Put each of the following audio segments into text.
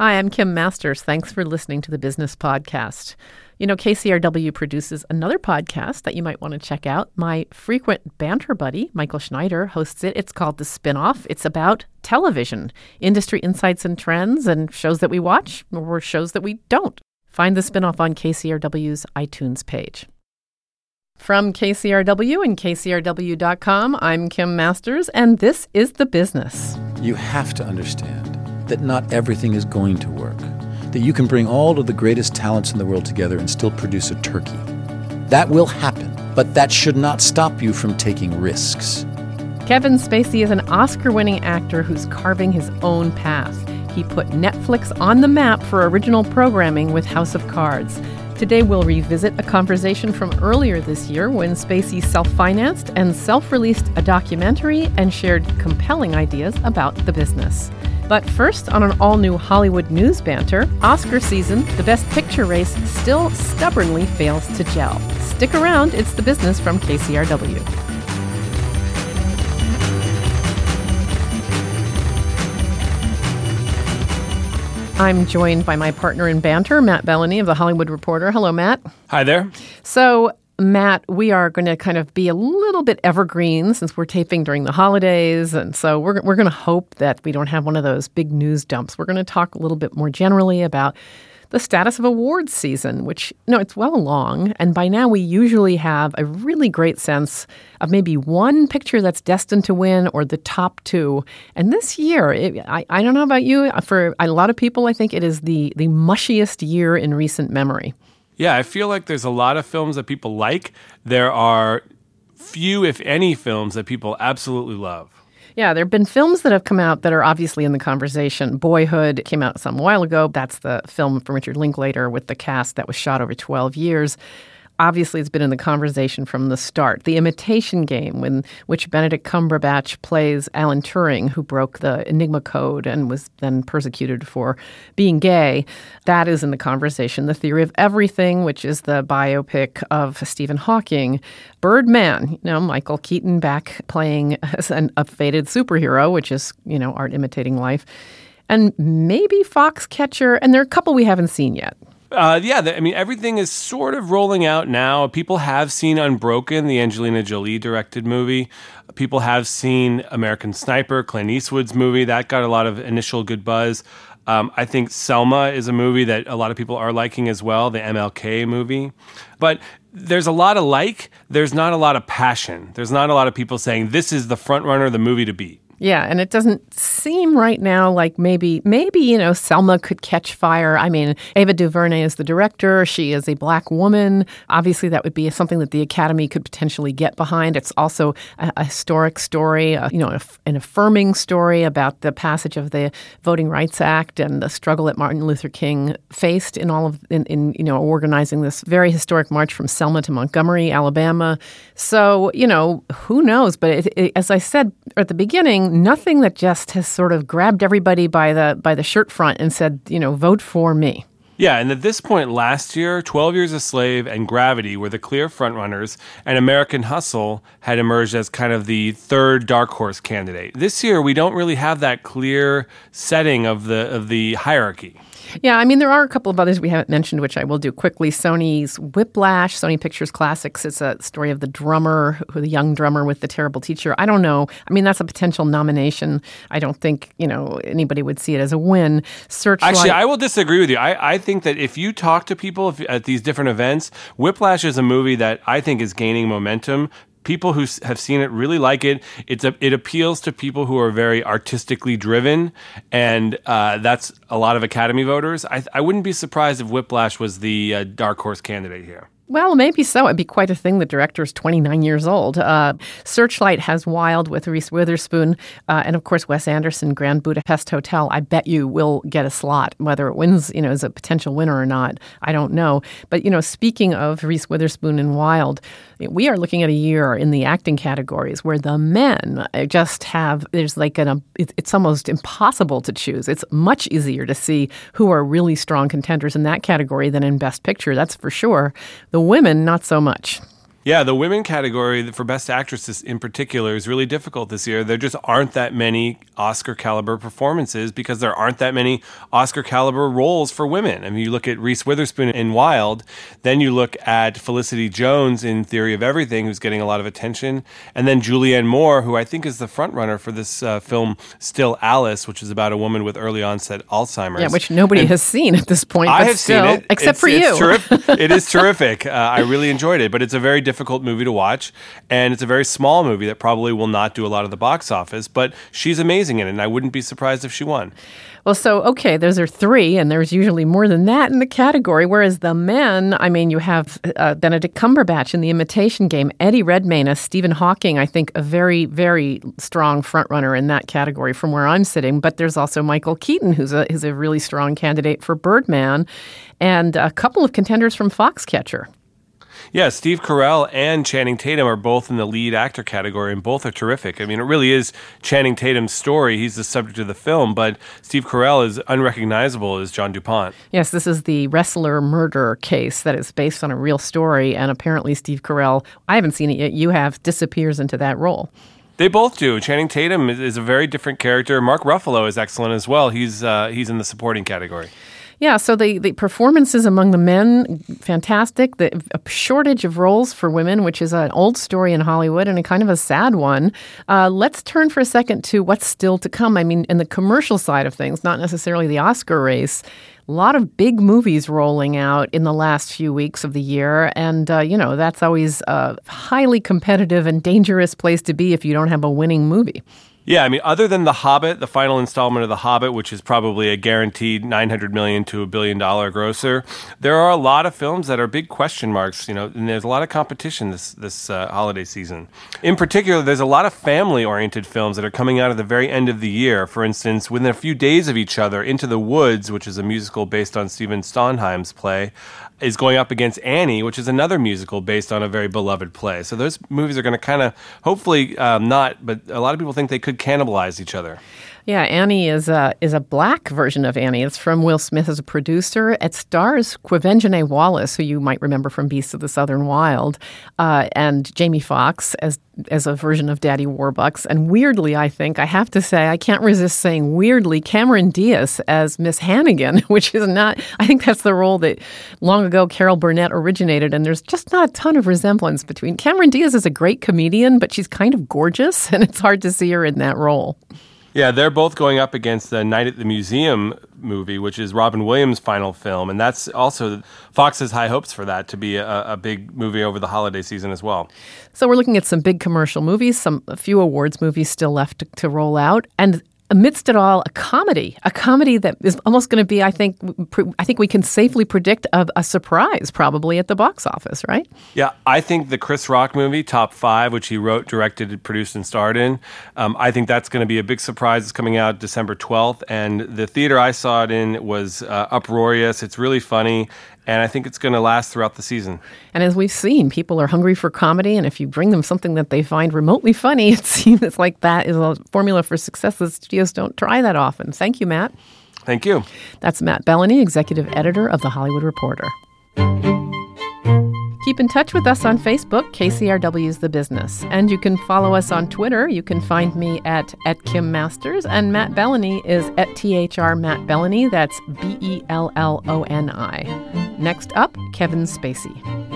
Hi, I'm Kim Masters. Thanks for listening to the Business Podcast. You know, KCRW produces another podcast that you might want to check out. My frequent banter buddy, Michael Schneider, hosts it. It's called The Spinoff. It's about television, industry insights and trends, and shows that we watch or shows that we don't. Find The Spinoff on KCRW's iTunes page. From KCRW and KCRW.com, I'm Kim Masters, and this is The Business. You have to understand that not everything is going to work, that you can bring all of the greatest talents in the world together and still produce a turkey. That will happen, but that should not stop you from taking risks. Kevin Spacey is an Oscar-winning actor who's carving his own path. He put Netflix on the map for original programming with House of Cards. Today we'll revisit a conversation from earlier this year when Spacey self-financed and self-released a documentary and shared compelling ideas about the business. But first, on an all-new Hollywood news banter, Oscar season, the Best Picture race still stubbornly fails to gel. Stick around, it's The Business from KCRW. I'm joined by my partner in banter, Matt Bellany of The Hollywood Reporter. Hello, Matt. Hi there. So, Matt, we are going to kind of be a little bit evergreen since we're taping during the holidays. And so we're going to hope that we don't have one of those big news dumps. We're going to talk a little bit more generally about the status of awards season, which, it's well along. And by now we usually have a really great sense of maybe one picture that's destined to win or the top two. And this year, I don't know about you, for a lot of people, I think it is the mushiest year in recent memory. Yeah, I feel like there's a lot of films that people like. There are few, if any, films that people absolutely love. Yeah, there have been films that have come out that are obviously in the conversation. Boyhood came out some while ago. That's the film from Richard Linklater with the cast that was shot over 12 years. Obviously, it's been in the conversation from the start. The Imitation Game, in which Benedict Cumberbatch plays Alan Turing, who broke the Enigma code and was then persecuted for being gay, that is in the conversation. The Theory of Everything, which is the biopic of Stephen Hawking. Birdman, Michael Keaton back playing as a faded superhero, which is, art imitating life. And maybe Foxcatcher, and there are a couple we haven't seen yet. Everything is sort of rolling out now. People have seen Unbroken, the Angelina Jolie directed movie. People have seen American Sniper, Clint Eastwood's movie. That got a lot of initial good buzz. I think Selma is a movie that a lot of people are liking as well, the MLK movie. But there's a lot of there's not a lot of passion. There's not a lot of people saying, this is the front runner, the movie to beat. Yeah, and it doesn't seem right now like maybe, Selma could catch fire. I mean, Ava DuVernay is the director. She is a Black woman. Obviously, that would be something that the Academy could potentially get behind. It's also a historic story, an affirming story about the passage of the Voting Rights Act and the struggle that Martin Luther King faced in organizing this very historic march from Selma to Montgomery, Alabama. So, who knows? But as I said at the beginning, nothing that just has sort of grabbed everybody by the shirt front and said, vote for me. Yeah, and at this point last year, 12 Years a Slave and Gravity were the clear frontrunners, and American Hustle had emerged as kind of the third dark horse candidate. This year, we don't really have that clear setting of the hierarchy. Yeah, there are a couple of others we haven't mentioned, which I will do quickly. Sony's Whiplash, Sony Pictures Classics. It's a story of the young drummer with the terrible teacher. I don't know. That's a potential nomination. I don't think, anybody would see it as a win. Searchlight. Actually, I will disagree with you. I think that if you talk to people at these different events, Whiplash is a movie that I think is gaining momentum. People who have seen it really like it. It appeals to people who are very artistically driven, and that's a lot of Academy voters. I wouldn't be surprised if Whiplash was the dark horse candidate here. Well, maybe so. It'd be quite a thing. The director is 29 years old. Searchlight has Wild with Reese Witherspoon. And, of course, Wes Anderson, Grand Budapest Hotel. I bet you will get a slot. Whether it wins, is a potential winner or not, I don't know. But, speaking of Reese Witherspoon and Wild, we are looking at a year in the acting categories where the men just have, it's almost impossible to choose. It's much easier to see who are really strong contenders in that category than in Best Picture. That's for sure. The women, not so much. Yeah, the women category for Best Actresses in particular is really difficult this year. There just aren't that many Oscar-caliber performances because there aren't that many Oscar-caliber roles for women. I mean, you look at Reese Witherspoon in Wild, then you look at Felicity Jones in Theory of Everything, who's getting a lot of attention, and then Julianne Moore, who I think is the frontrunner for this film Still Alice, which is about a woman with early onset Alzheimer's. Yeah, which nobody has seen at this point. I have still, seen it. Except for you. It is terrific. I really enjoyed it, but it's a very difficult movie to watch, and it's a very small movie that probably will not do a lot of the box office, but she's amazing in it, and I wouldn't be surprised if she won. Well, so, okay, those are three, and there's usually more than that in the category, whereas the men, I mean, you have Benedict Cumberbatch in The Imitation Game, Eddie Redmayne as Stephen Hawking, I think a very, very strong frontrunner in that category from where I'm sitting, but there's also Michael Keaton, who's a really strong candidate for Birdman, and a couple of contenders from Foxcatcher. Yeah, Steve Carell and Channing Tatum are both in the lead actor category, and both are terrific. I mean, it really is Channing Tatum's story. He's the subject of the film, but Steve Carell is unrecognizable as John DuPont. Yes, this is the wrestler murder case that is based on a real story, and apparently Steve Carell, I haven't seen it yet, you have, disappears into that role. They both do. Channing Tatum is a very different character. Mark Ruffalo is excellent as well. He's in the supporting category. Yeah, so the performances among the men, fantastic. A shortage of roles for women, which is an old story in Hollywood and a kind of a sad one. Let's turn for a second to what's still to come. I mean, in the commercial side of things, not necessarily the Oscar race, a lot of big movies rolling out in the last few weeks of the year. And, that's always a highly competitive and dangerous place to be if you don't have a winning movie. Yeah, I mean, other than The Hobbit, the final installment of The Hobbit, which is probably a guaranteed $900 million to $1 billion grosser, there are a lot of films that are big question marks, and there's a lot of competition this holiday season. In particular, there's a lot of family-oriented films that are coming out at the very end of the year. For instance, within a few days of each other, Into the Woods, which is a musical based on Stephen Sondheim's play, is going up against Annie, which is another musical based on a very beloved play. So those movies are going to kind of, hopefully not, but a lot of people think they could cannibalize each other. Yeah, Annie is a black version of Annie. It's from Will Smith as a producer. It stars Quvenzhané Wallis, who you might remember from Beasts of the Southern Wild, and Jamie Foxx as a version of Daddy Warbucks. And weirdly, I have to say, I can't resist saying weirdly, Cameron Diaz as Miss Hannigan, which is not, I think that's the role that long ago Carol Burnett originated, and there's just not a ton of resemblance between. Cameron Diaz is a great comedian, but she's kind of gorgeous, and it's hard to see her in that role. Yeah, they're both going up against the Night at the Museum movie, which is Robin Williams' final film. And that's also, Fox has high hopes for that to be a big movie over the holiday season as well. So we're looking at some big commercial movies, a few awards movies still left to roll out. And amidst it all, a comedy that is almost going to be, I think we can safely predict a surprise probably at the box office, right? Yeah, I think the Chris Rock movie, Top 5, which he wrote, directed, produced, and starred in, I think that's going to be a big surprise. It's coming out December 12th, and the theater I saw it in was uproarious. It's really funny, and I think it's going to last throughout the season. And as we've seen, people are hungry for comedy, and if you bring them something that they find remotely funny, it seems it's like that is a formula for success that studios don't try that often. Thank you, Matt. Thank you. That's Matt Bellany, executive editor of The Hollywood Reporter. Keep in touch with us on Facebook, KCRW's The Business. And you can follow us on Twitter. You can find me at Kim Masters, and Matt Bellany is at THR Matt Bellany. That's Belloni. Next up, Kevin Spacey.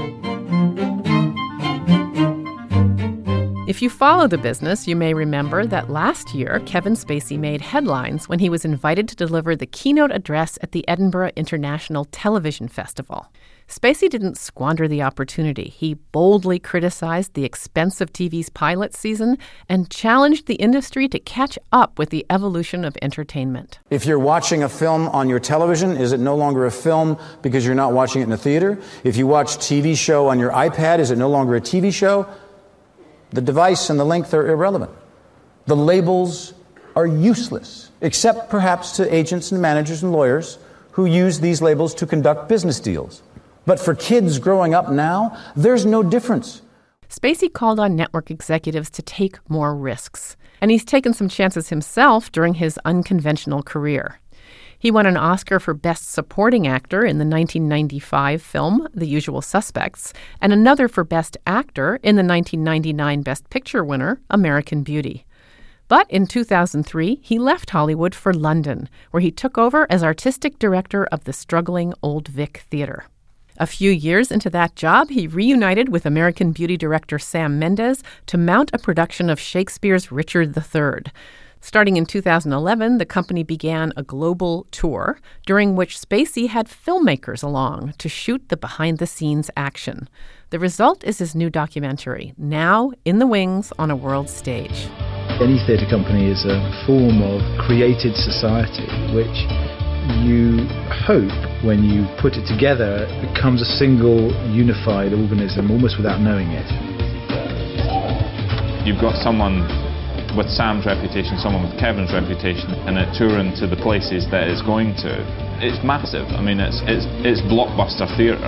If you follow The Business, you may remember that last year, Kevin Spacey made headlines when he was invited to deliver the keynote address at the Edinburgh International Television Festival. Spacey didn't squander the opportunity. He boldly criticized the expense of TV's pilot season and challenged the industry to catch up with the evolution of entertainment. If you're watching a film on your television, is it no longer a film because you're not watching it in a theater? If you watch a TV show on your iPad, is it no longer a TV show? The device and the length are irrelevant. The labels are useless, except perhaps to agents and managers and lawyers who use these labels to conduct business deals. But for kids growing up now, there's no difference. Spacey called on network executives to take more risks, and he's taken some chances himself during his unconventional career. He won an Oscar for Best Supporting Actor in the 1995 film The Usual Suspects, and another for Best Actor in the 1999 Best Picture winner, American Beauty. But in 2003, he left Hollywood for London, where he took over as artistic director of the struggling Old Vic Theatre. A few years into that job, he reunited with American Beauty director Sam Mendes to mount a production of Shakespeare's Richard III. Starting in 2011, the company began a global tour, during which Spacey had filmmakers along to shoot the behind-the-scenes action. The result is his new documentary, now in the wings on a world stage. Any theatre company is a form of created society, which you hope, when you put it together, becomes a single, unified organism, almost without knowing it. You've got someone with Sam's reputation, someone with Kevin's reputation, and a touring to the places that it's going to. It's massive. I mean, it's blockbuster theatre.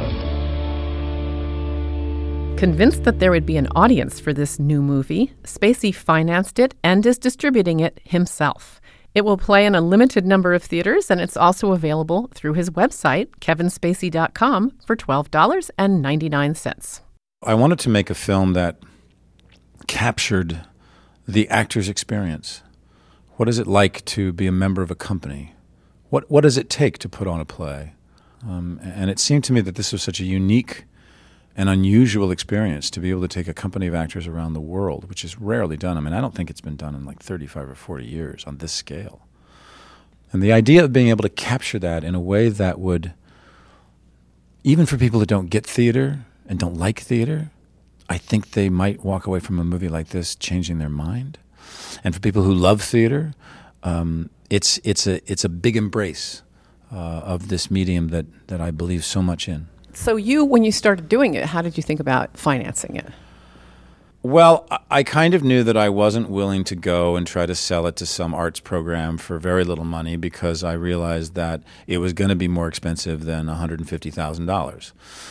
Convinced that there would be an audience for this new movie, Spacey financed it and is distributing it himself. It will play in a limited number of theaters, and it's also available through his website, kevinspacey.com, for $12.99. I wanted to make a film that captured the actor's experience. What is it like to be a member of a company? What does it take to put on a play? And it seemed to me that this was such a unique and unusual experience to be able to take a company of actors around the world, which is rarely done. I mean, I don't think it's been done in like 35 or 40 years on this scale. And the idea of being able to capture that in a way that would, even for people that don't get theater and don't like theater, I think they might walk away from a movie like this changing their mind. And for people who love theater, it's a big embrace of this medium that I believe so much in. So you, when you started doing it, how did you think about financing it? Well, I kind of knew that I wasn't willing to go and try to sell it to some arts program for very little money, because I realized that it was going to be more expensive than $150,000.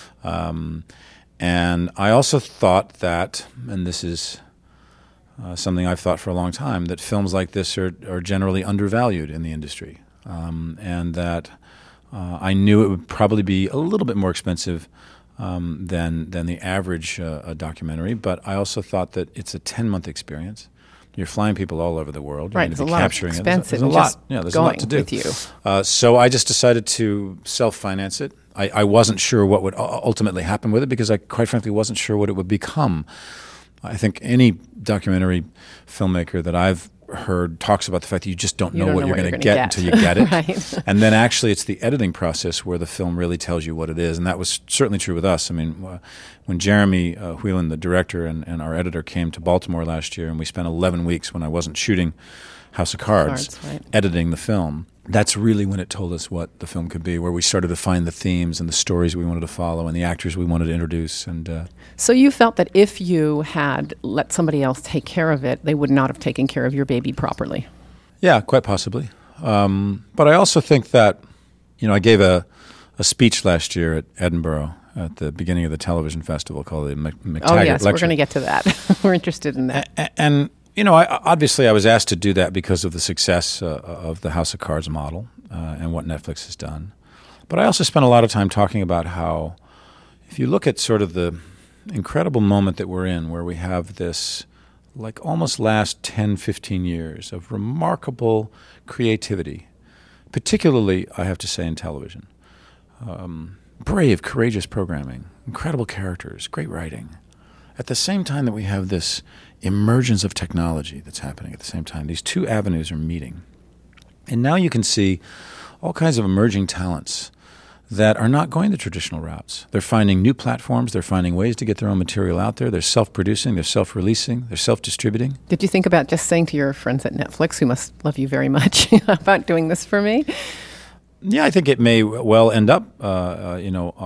And I also thought that, and this is something I've thought for a long time, that films like this are generally undervalued in the industry, and that I knew it would probably be a little bit more expensive than the average documentary, but I also thought that it's a 10-month experience. You're flying people all over the world. Right, it's a lot capturing of it. expensive. There's a lot. Yeah, there's a lot to do. With you. So I just decided to self-finance it. I wasn't sure what would ultimately happen with it, because I quite frankly wasn't sure what it would become. I think any documentary filmmaker that I've heard talks about the fact that you just don't know what you're going to get until you get it. Right. And then actually it's the editing process where the film really tells you what it is. And that was certainly true with us. I mean, when Jeremy Whelan, the director, and our editor came to Baltimore last year, and we spent 11 weeks when I wasn't shooting House of Cards, right, editing the film, that's really when it told us what the film could be, where we started to find the themes and the stories we wanted to follow and the actors we wanted to introduce. And so you felt that if you had let somebody else take care of it, they would not have taken care of your baby properly. Yeah, quite possibly. But I also think that, I gave a speech last year at Edinburgh at the beginning of the television festival called the McTaggart Oh, yes, Lecture. we're going to get to that. We're interested in that. And obviously I was asked to do that because of the success of the House of Cards model and what Netflix has done. But I also spent a lot of time talking about how, if you look at sort of the incredible moment that we're in, where we have this like almost last 10, 15 years of remarkable creativity, particularly, I have to say, in television. Brave, courageous programming, incredible characters, great writing. At the same time that we have this emergence of technology that's happening at the same time, these two avenues are meeting. And now you can see all kinds of emerging talents that are not going the traditional routes. They're finding new platforms. They're finding ways to get their own material out there. They're self-producing. They're self-releasing. They're self-distributing. Did you think about just saying to your friends at Netflix, who must love you very much, about doing this for me? Yeah, I think it may well end up, on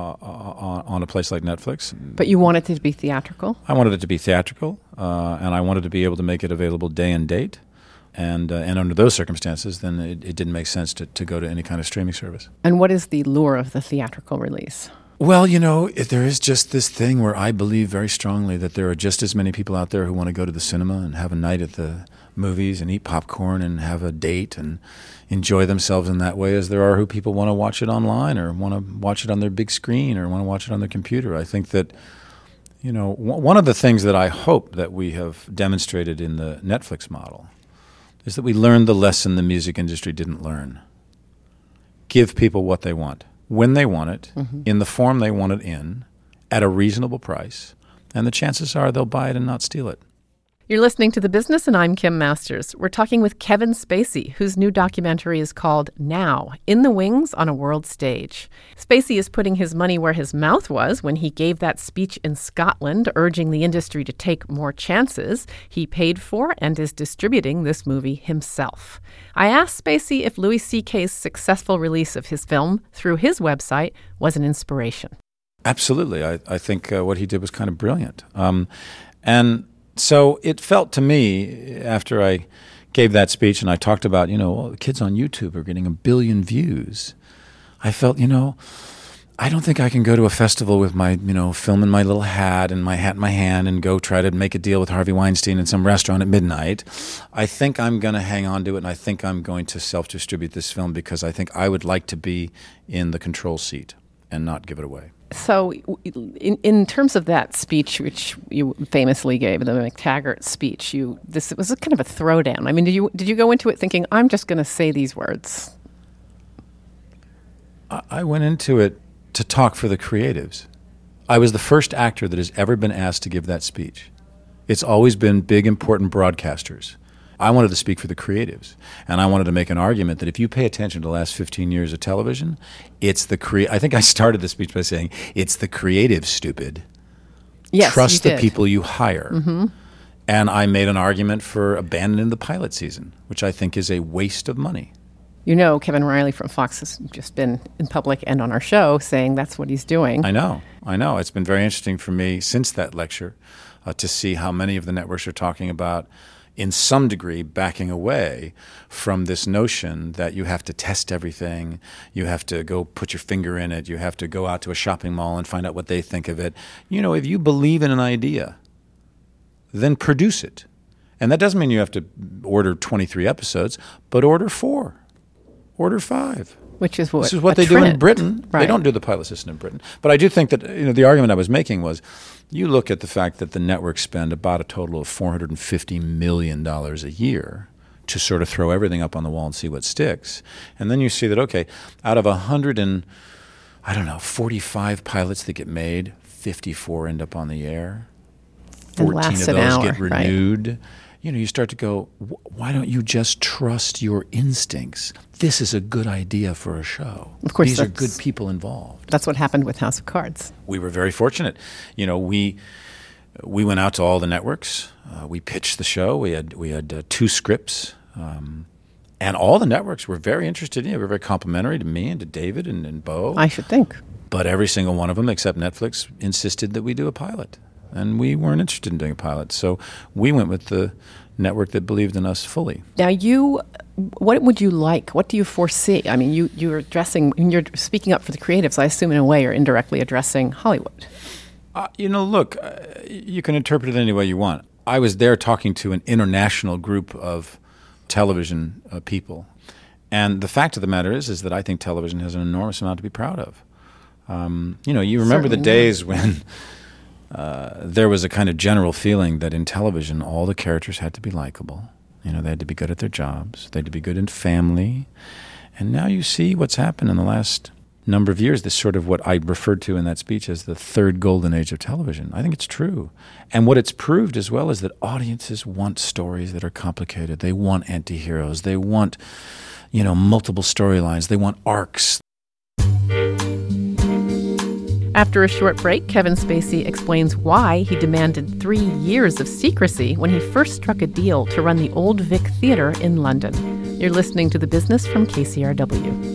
a place like Netflix. But you want it to be theatrical? I wanted it to be theatrical, and I wanted to be able to make it available day and date. And under those circumstances, then it didn't make sense to go to any kind of streaming service. And what is the lure of the theatrical release? Well, there is just this thing where I believe very strongly that there are just as many people out there who want to go to the cinema and have a night at the movies and eat popcorn and have a date and enjoy themselves in that way as there are who people want to watch it online or want to watch it on their big screen or want to watch it on their computer. I think that, one of the things that I hope that we have demonstrated in the Netflix model is that we learned the lesson the music industry didn't learn. Give people what they want, when they want it, in the form they want it in, at a reasonable price, and the chances are they'll buy it and not steal it. You're listening to The Business, and I'm Kim Masters. We're talking with Kevin Spacey, whose new documentary is called Now, In the Wings on a World Stage. Spacey is putting his money where his mouth was when he gave that speech in Scotland, urging the industry to take more chances. He paid for and is distributing this movie himself. I asked Spacey if Louis C.K.'s successful release of his film through his website was an inspiration. Absolutely. I think what he did was kind of brilliant. And so it felt to me, after I gave that speech and I talked about, the kids on YouTube are getting 1 billion views, I felt, I don't think I can go to a festival with my, film in my little hat and my hat in my hand and go try to make a deal with Harvey Weinstein in some restaurant at midnight. I think I'm going to hang on to it, and I think I'm going to self-distribute this film because I think I would like to be in the control seat and not give it away. So in terms of that speech, which you famously gave, the McTaggart speech, this was kind of a throwdown. I mean, did you go into it thinking, I'm just going to say these words? I went into it to talk for the creatives. I was the first actor that has ever been asked to give that speech. It's always been big, important broadcasters. I wanted to speak for the creatives, and I wanted to make an argument that if you pay attention to the last 15 years of television, it's I think I started the speech by saying, it's the creatives, stupid. Yes, Trust the people you hire. Mm-hmm. And I made an argument for abandoning the pilot season, which I think is a waste of money. Kevin Riley from Fox has just been in public and on our show saying that's what he's doing. I know. It's been very interesting for me since that lecture to see how many of the networks are talking about, in some degree, backing away from this notion that you have to test everything, you have to go put your finger in it, you have to go out to a shopping mall and find out what they think of it. If you believe in an idea, then produce it. And that doesn't mean you have to order 23 episodes, but order 4, order 5. Which is what? This is what they do in Britain. Right. They don't do the pilot system in Britain. But I do think that the argument I was making was, you look at the fact that the networks spend about a total of $450 million a year to sort of throw everything up on the wall and see what sticks. And then you see that, okay, out of 45 pilots that get made, 54 end up on the air. 14 of those get renewed. Right. You start to go, why don't you just trust your instincts? This is a good idea for a show. Of course, these are good people involved. That's what happened with House of Cards. We were very fortunate. We went out to all the networks. We pitched the show. We had 2 scripts, and all the networks were very interested. They were very complimentary to me and to David and Bo. I should think. But every single one of them, except Netflix, insisted that we do a pilot. And we weren't interested in doing a pilot. So we went with the network that believed in us fully. Now, what would you like? What do you foresee? I mean, you're speaking up for the creatives. I assume in a way you're indirectly addressing Hollywood. Look, you can interpret it any way you want. I was there talking to an international group of television people. And the fact of the matter is that I think television has an enormous amount to be proud of. You remember the days when there was a kind of general feeling that in television all the characters had to be likable. They had to be good at their jobs. They had to be good in family. And now you see what's happened in the last number of years, this sort of what I referred to in that speech as the third golden age of television. I think it's true. And what it's proved as well is that audiences want stories that are complicated. They want anti-heroes. They want, multiple storylines. They want arcs. After a short break, Kevin Spacey explains why he demanded 3 years of secrecy when he first struck a deal to run the Old Vic Theatre in London. You're listening to The Business from KCRW.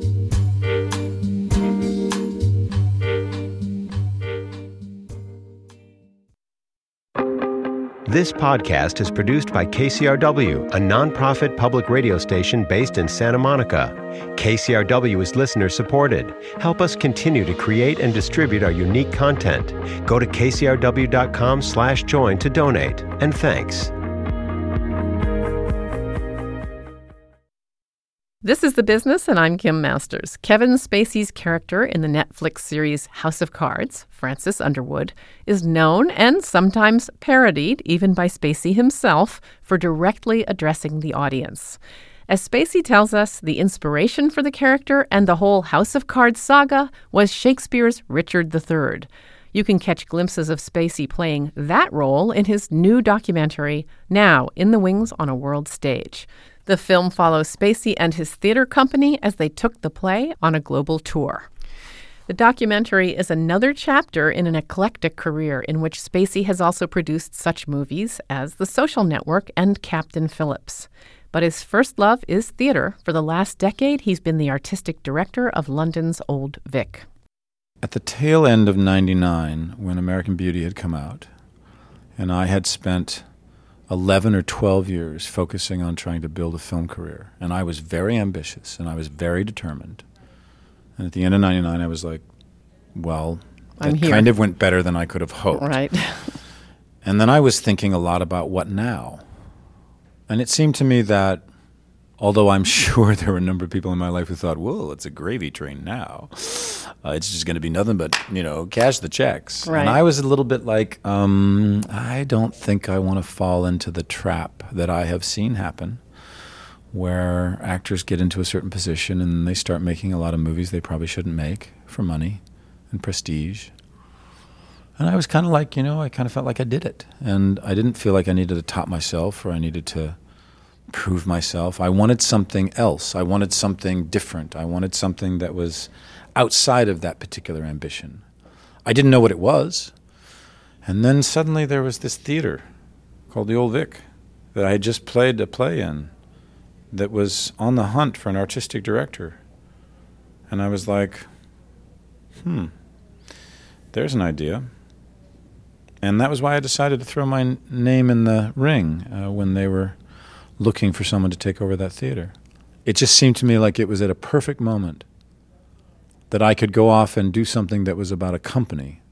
This podcast is produced by KCRW, a nonprofit public radio station based in Santa Monica. KCRW is listener-supported. Help us continue to create and distribute our unique content. Go to kcrw.com/join to donate. And thanks. This is The Business, and I'm Kim Masters. Kevin Spacey's character in the Netflix series House of Cards, Francis Underwood, is known and sometimes parodied, even by Spacey himself, for directly addressing the audience. As Spacey tells us, the inspiration for the character and the whole House of Cards saga was Shakespeare's Richard III. You can catch glimpses of Spacey playing that role in his new documentary, Now in the Wings on a World Stage. The film follows Spacey and his theater company as they took the play on a global tour. The documentary is another chapter in an eclectic career in which Spacey has also produced such movies as The Social Network and Captain Phillips. But his first love is theater. For the last decade, he's been the artistic director of London's Old Vic. At the tail end of '99, when American Beauty had come out, and I had spent 11 or 12 years focusing on trying to build a film career, and I was very ambitious, and I was very determined. And at the end of '99, I was like, well, that kind of went better than I could have hoped. Right. And then I was thinking a lot about what now. And it seemed to me that, although I'm sure there were a number of people in my life who thought, well, it's a gravy train now. It's just going to be nothing but, cash the checks. Right. And I was a little bit like, I don't think I want to fall into the trap that I have seen happen, where actors get into a certain position and they start making a lot of movies they probably shouldn't make for money and prestige. And I was kind of like, I kind of felt like I did it. And I didn't feel like I needed to top myself or I needed to prove myself. I wanted something else. I wanted something different. I wanted something that was outside of that particular ambition. I didn't know what it was. And then suddenly there was this theater called the Old Vic that I had just played a play in that was on the hunt for an artistic director. And I was like, there's an idea. And that was why I decided to throw my name in the ring when they were looking for someone to take over that theater. It just seemed to me like it was at a perfect moment that I could go off and do something that was about a company.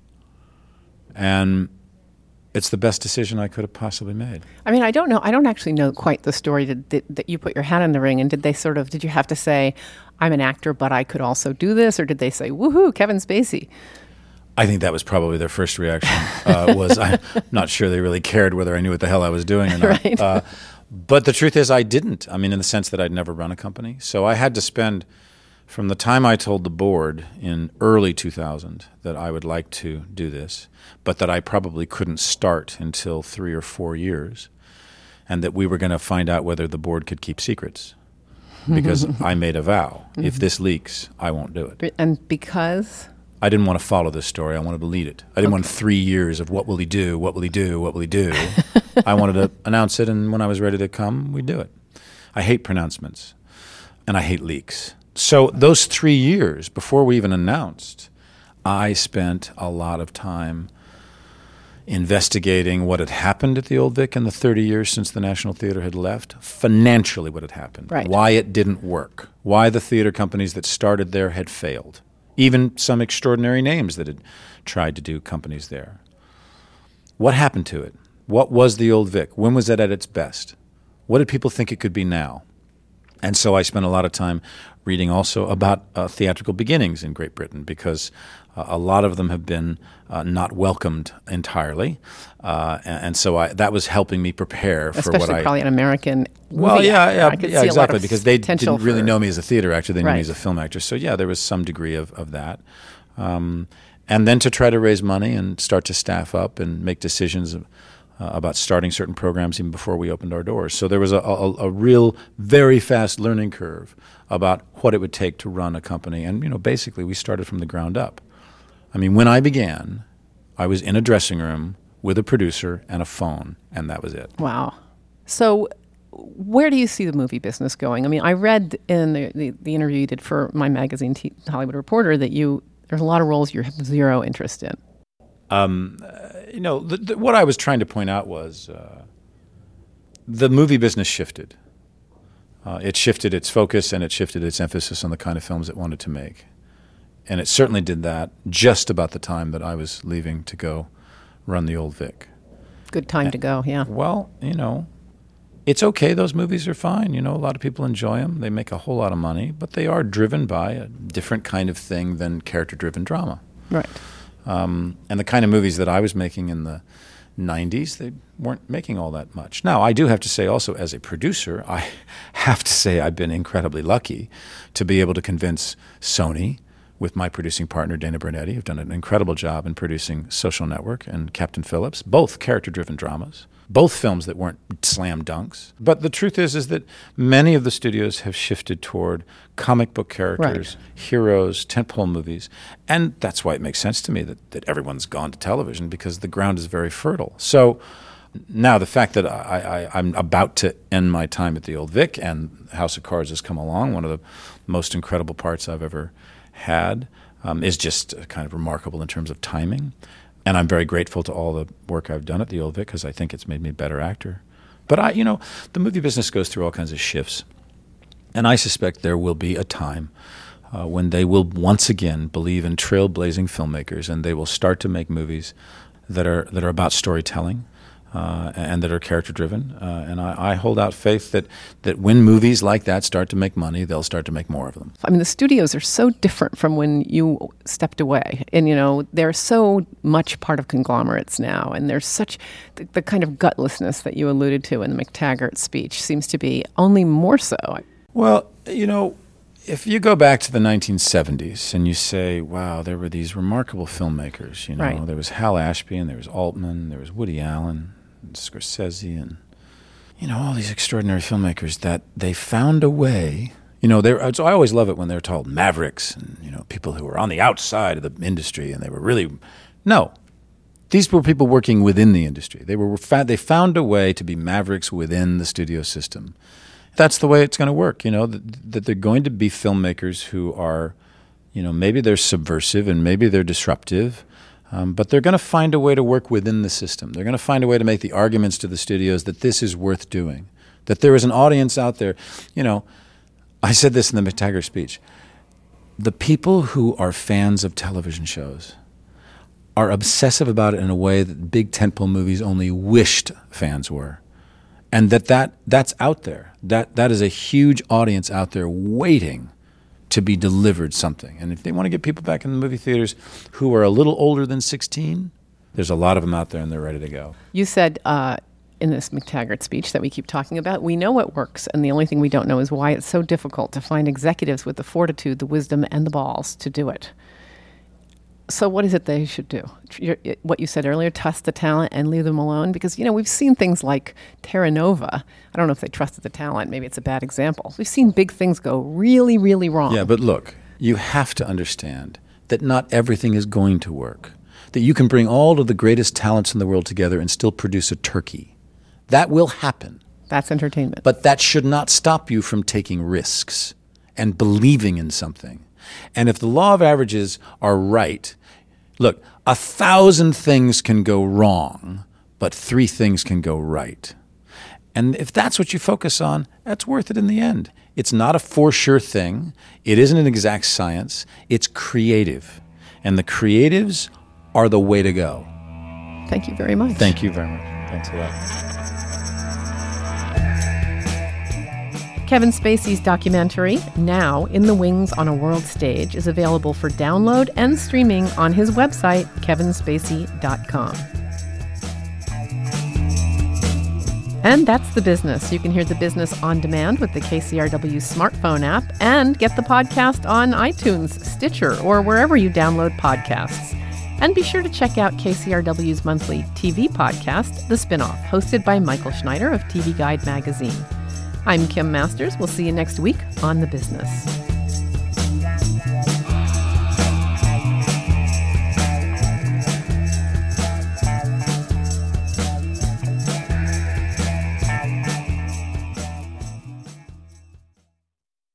And it's the best decision I could have possibly made. I mean, I don't know. I don't actually know quite the story that you put your hat in the ring. And did you have to say, I'm an actor, but I could also do this? Or did they say, woohoo, Kevin Spacey? I think that was probably their first reaction. I'm not sure they really cared whether I knew what the hell I was doing or not. Right. But the truth is I didn't. I mean, in the sense that I'd never run a company. So I had to spend, from the time I told the board in early 2000 that I would like to do this, but that I probably couldn't start until 3 or 4 years, and that we were going to find out whether the board could keep secrets. Because I made a vow. If this leaks, I won't do it. And because? I didn't want to follow this story. I wanted to lead it. I didn't want 3 years of what will he do, what will he do, what will he do. I wanted to announce it, and when I was ready to come, we'd do it. I hate pronouncements, and I hate leaks. So those 3 years before we even announced, I spent a lot of time investigating what had happened at the Old Vic in the 30 years since the National Theater had left, financially what had happened, right. Why it didn't work, why the theater companies that started there had failed. Even some extraordinary names that had tried to do companies there. What happened to it? What was the Old Vic? When was it at its best? What did people think it could be now? And so I spent a lot of time reading also about theatrical beginnings in Great Britain, because a lot of them have been not welcomed entirely. And so that was helping me prepare for what I... Especially probably an American movie. Well, yeah, exactly, because they potential didn't really know me as a theater actor. They knew Right. me as a film actor. So, yeah, there was some degree of that. And then to try to raise money and start to staff up and make decisions about starting certain programs even before we opened our doors. So there was a real, very fast learning curve about what it would take to run a company. And, basically we started from the ground up. I mean, when I began, I was in a dressing room with a producer and a phone, and that was it. Wow. So where do you see the movie business going? I mean, I read in the interview you did for my magazine, Hollywood Reporter, that there's a lot of roles you have zero interest in. What I was trying to point out was the movie business shifted. It shifted its focus and it shifted its emphasis on the kind of films it wanted to make. And it certainly did that just about the time that I was leaving to go run the Old Vic. Good time to go, yeah. Well, It's okay. Those movies are fine. A lot of people enjoy them. They make a whole lot of money, but they are driven by a different kind of thing than character-driven drama. Right. And the kind of movies that I was making in the 90s, they weren't making all that much. Now, I do have to say also, as a producer, I have to say I've been incredibly lucky to be able to convince Sony, with my producing partner, Dana Bernetti, who've done an incredible job in producing Social Network and Captain Phillips, both character-driven dramas, both films that weren't slam dunks. But the truth is that many of the studios have shifted toward comic book characters, heroes, tentpole movies. And that's why it makes sense to me that everyone's gone to television, because the ground is very fertile. So now the fact that I'm about to end my time at the Old Vic and House of Cards has come along, one of the most incredible parts I've ever had, is just kind of remarkable in terms of timing. And I'm very grateful to all the work I've done at the Old Vic, because I think it's made me a better actor. But the movie business goes through all kinds of shifts. And I suspect there will be a time when they will once again believe in trailblazing filmmakers, and they will start to make movies that are about storytelling, and that are character-driven. And I hold out faith that when movies like that start to make money, they'll start to make more of them. I mean, the studios are so different from when you stepped away. And, they're so much part of conglomerates now. And there's such the kind of gutlessness that you alluded to in the McTaggart speech seems to be only more so. Well, if you go back to the 1970s and you say, wow, there were these remarkable filmmakers, Right. There was Hal Ashby, and there was Altman, there was Woody Allen, and Scorsese, and, all these extraordinary filmmakers that they found a way. So I always love it when they're called mavericks and, people who were on the outside of the industry, and they were really, no. These were people working within the industry. They found a way to be mavericks within the studio system. That's the way it's going to work, that they're going to be filmmakers who are, maybe they're subversive and maybe they're disruptive, but they're going to find a way to work within the system. They're going to find a way to make the arguments to the studios that this is worth doing, that there is an audience out there. I said this in the McTaggart speech. The people who are fans of television shows are obsessive about it in a way that big tentpole movies only wished fans were. And that's out there. That is a huge audience out there waiting to be delivered something. And if they want to get people back in the movie theaters who are a little older than 16, there's a lot of them out there, and they're ready to go. You said in this McTaggart speech that we keep talking about, we know what works, and the only thing we don't know is why it's so difficult to find executives with the fortitude, the wisdom, and the balls to do it. So what is it they should do? What you said earlier, trust the talent and leave them alone? Because, we've seen things like Terra Nova. I don't know if they trusted the talent. Maybe it's a bad example. We've seen big things go really, really wrong. Yeah, but look, you have to understand that not everything is going to work. That you can bring all of the greatest talents in the world together and still produce a turkey. That will happen. That's entertainment. But that should not stop you from taking risks and believing in something. And if the law of averages are right, look, 1,000 things can go wrong, but 3 things can go right. And if that's what you focus on, that's worth it in the end. It's not a for sure thing. It isn't an exact science. It's creative. And the creatives are the way to go. Thank you very much. Thank you very much. Thanks a lot. Kevin Spacey's documentary, Now in the Wings on a World Stage, is available for download and streaming on his website, kevinspacey.com. And that's The Business. You can hear The Business on demand with the KCRW smartphone app and get the podcast on iTunes, Stitcher, or wherever you download podcasts. And be sure to check out KCRW's monthly TV podcast, The Spinoff, hosted by Michael Schneider of TV Guide magazine. I'm Kim Masters. We'll see you next week on The Business.